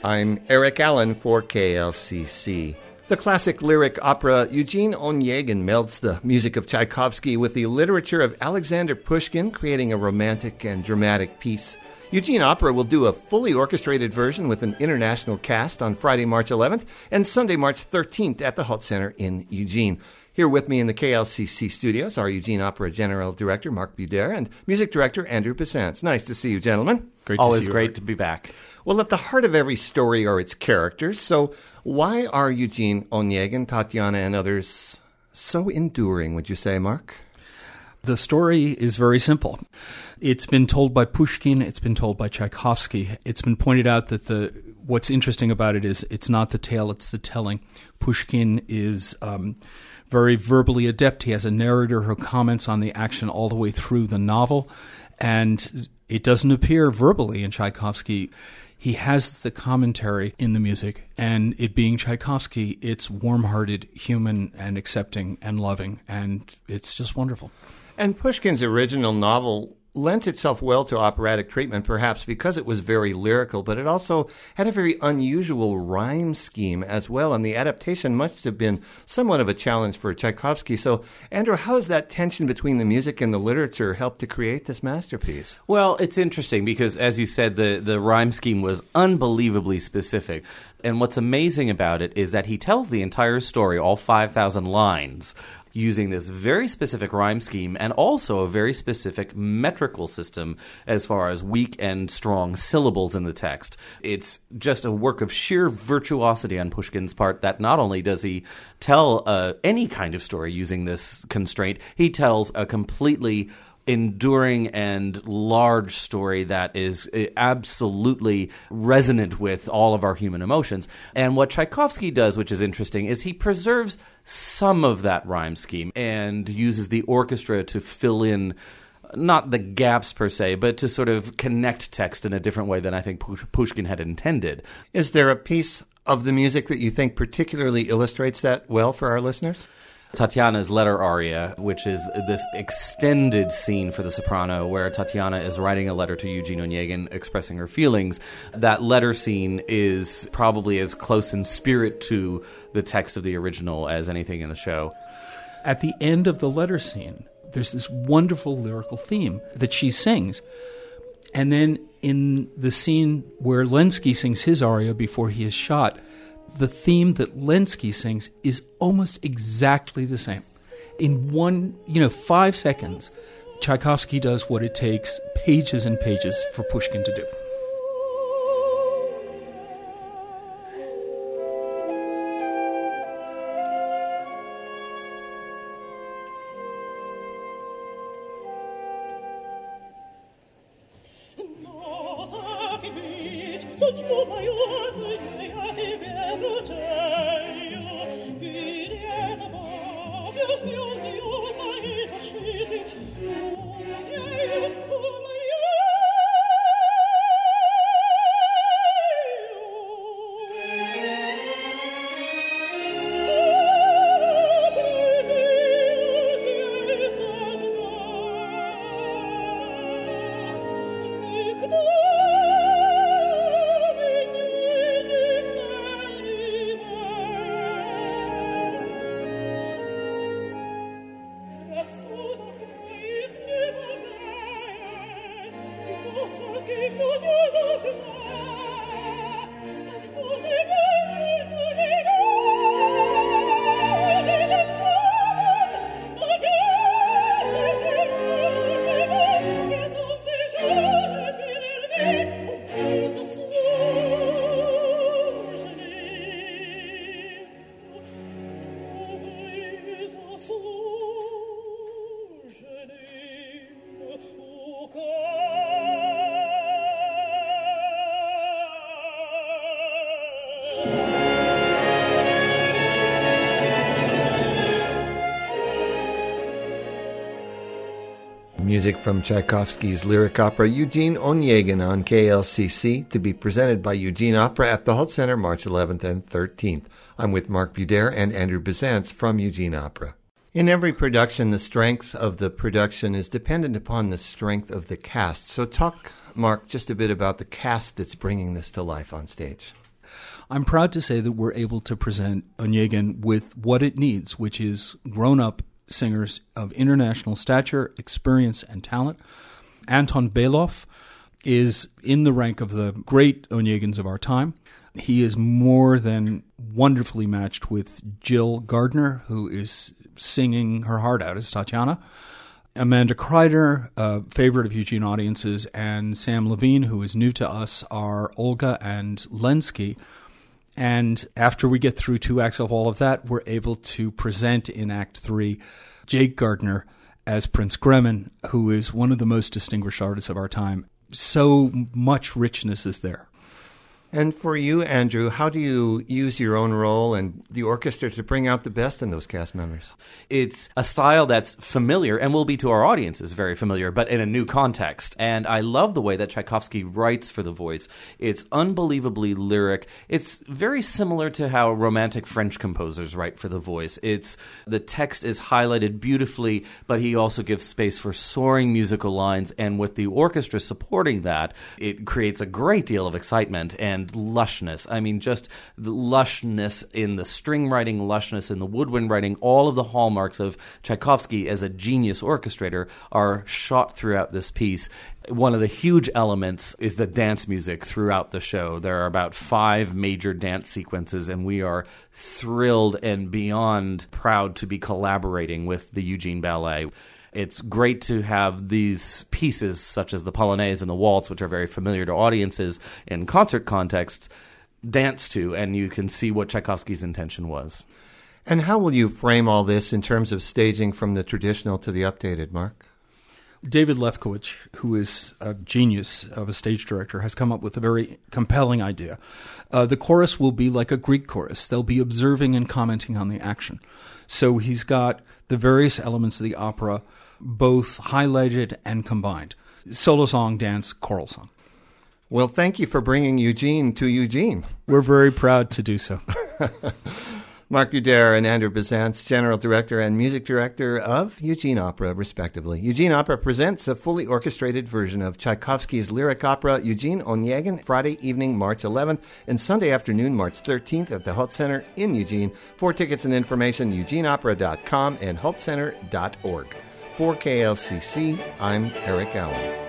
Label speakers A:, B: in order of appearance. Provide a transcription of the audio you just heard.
A: I'm Eric Allen for KLCC. The classic lyric opera Eugene Onegin melds the music of Tchaikovsky with the literature of Alexander Pushkin, creating a romantic and dramatic piece. Eugene Opera will do a fully orchestrated version with an international cast on Friday, March 11th and Sunday, March 13th at the Holt Center in Eugene. Here with me in the KLCC studios are Eugene Opera General Director Marc Budert and Music Director Andrew Besant. Nice to see you, gentlemen.
B: Always great to be back.
A: Well, at the heart of every story are its characters, so why are Eugene Onegin, Tatiana, and others so enduring, would you say, Mark?
C: The story is very simple. It's been told by Pushkin, it's been told by Tchaikovsky. It's been pointed out that what's interesting about it is it's not the tale, it's the telling. Pushkin is very verbally adept. He has a narrator who comments on the action all the way through the novel, and it doesn't appear verbally in Tchaikovsky. He has the commentary in the music, and it being Tchaikovsky, it's warm-hearted, human, and accepting, and loving, and it's just wonderful.
A: And Pushkin's original novel lent itself well to operatic treatment, perhaps because it was very lyrical, but it also had a very unusual rhyme scheme as well, and the adaptation must have been somewhat of a challenge for Tchaikovsky. So, Andrew, how has that tension between the music and the literature helped to create this masterpiece?
B: Well, it's interesting because, as you said, the rhyme scheme was unbelievably specific. And what's amazing about it is that he tells the entire story, all 5,000 lines, using this very specific rhyme scheme and also a very specific metrical system as far as weak and strong syllables in the text. It's just a work of sheer virtuosity on Pushkin's part that not only does he tell any kind of story using this constraint, he tells a completely enduring and large story that is absolutely resonant with all of our human emotions. And what Tchaikovsky does, which is interesting, is he preserves some of that rhyme scheme and uses the orchestra to fill in not the gaps per se, but to sort of connect text in a different way than I think Pushkin had intended.
A: Is there a piece of the music that you think particularly illustrates that well for our listeners?
B: Tatiana's letter aria, which is this extended scene for the soprano where Tatiana is writing a letter to Eugene Onegin expressing her feelings. That letter scene is probably as close in spirit to the text of the original as anything in the show.
C: At the end of the letter scene, there's this wonderful lyrical theme that she sings. And then in the scene where Lenski sings his aria before he is shot, the theme that Lenski sings is almost exactly the same. In 5 seconds, Tchaikovsky does what it takes pages and pages for Pushkin to do.
A: Music from Tchaikovsky's lyric opera Eugene Onegin on KLCC, to be presented by Eugene Opera at the Holt Center March 11th and 13th. I'm with Marc Budert and Andrew Besant from Eugene Opera. In every production, the strength of the production is dependent upon the strength of the cast. So talk, Mark, just a bit about the cast that's bringing this to life on stage.
C: I'm proud to say that we're able to present Onegin with what it needs, which is grown-up singers of international stature, experience, and talent. Anton Belov is in the rank of the great Onegins of our time. He is more than wonderfully matched with Jill Gardner, who is singing her heart out as Tatiana. Amanda Kreider, a favorite of Eugene audiences, and Sam Levine, who is new to us, are Olga and Lenski. And after we get through 2 acts of all of that, we're able to present in Act 3 Jake Gardner as Prince Gremin, who is one of the most distinguished artists of our time. So much richness is there.
A: And for you, Andrew, how do you use your own role and the orchestra to bring out the best in those cast members?
B: It's a style that's familiar and will be to our audiences very familiar, but in a new context. And I love the way that Tchaikovsky writes for the voice. It's unbelievably lyric. It's very similar to how romantic French composers write for the voice. The text is highlighted beautifully, but he also gives space for soaring musical lines. And with the orchestra supporting that, it creates a great deal of excitement and lushness. I mean, just the lushness in the string writing, lushness in the woodwind writing, all of the hallmarks of Tchaikovsky as a genius orchestrator are shot throughout this piece. One of the huge elements is the dance music throughout the show. There are about 5 major dance sequences, and we are thrilled and beyond proud to be collaborating with the Eugene Ballet. It's great to have these pieces, such as the Polonaise and the Waltz, which are very familiar to audiences in concert contexts, dance to, and you can see what Tchaikovsky's intention was.
A: And how will you frame all this in terms of staging from the traditional to the updated, Mark?
C: David Lefkowitz, who is a genius of a stage director, has come up with a very compelling idea. The chorus will be like a Greek chorus. They'll be observing and commenting on the action. So he's got the various elements of the opera both highlighted and combined. Solo song, dance, choral song.
A: Well, thank you for bringing Eugene to Eugene.
C: We're very proud to do so.
A: Mark Udare and Andrew Bizantz, General Director and Music Director of Eugene Opera, respectively. Eugene Opera presents a fully orchestrated version of Tchaikovsky's lyric opera, Eugene Onegin, Friday evening, March 11th, and Sunday afternoon, March 13th at the Hult Center in Eugene. For tickets and information, eugeneopera.com and hultcenter.org. For KLCC, I'm Eric Allen.